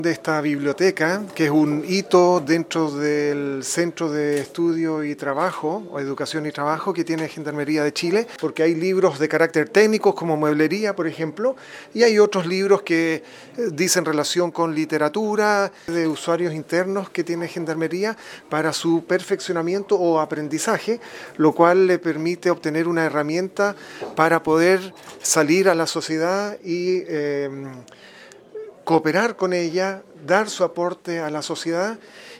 de esta biblioteca, que es un hito dentro del Centro de Estudio y Trabajo, o Educación y Trabajo, que tiene Gendarmería de Chile, porque hay libros de carácter técnico, como mueblería, por ejemplo, y hay otros libros que dicen relación con literatura, de usuarios internos que tiene Gendarmería para su perfeccionamiento o aprendizaje, lo cual le permite obtener una herramienta para poder salir a la sociedad y cooperar con ella, dar su aporte a la sociedad